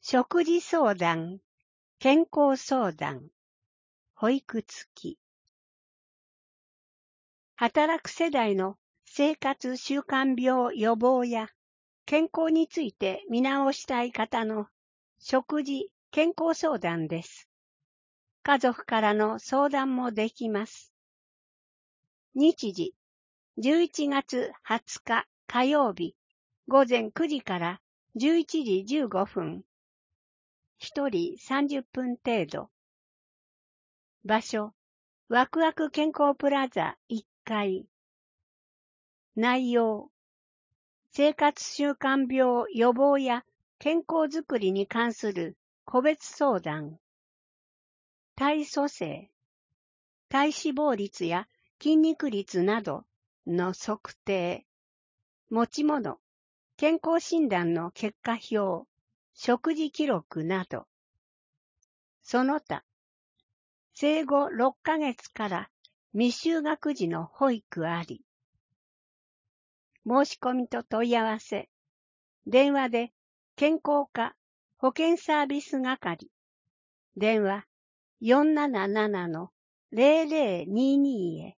食事相談、健康相談、保育付き。働く世代の生活習慣病予防や健康について見直したい方の食事、健康相談です。家族からの相談もできます。日時、11月20日火曜日、午前9時から11時15分。1人30分程度。場所、ワクワク健康プラザ1階。内容、生活習慣病予防や健康づくりに関する個別相談。体組成、体脂肪率や筋肉率などの測定。持ち物、健康診断の結果表、食事記録など。その他、生後6ヶ月から未就学児の保育あり。申し込みと問い合わせ。電話で健康課保健サービス係。電話477-0022へ。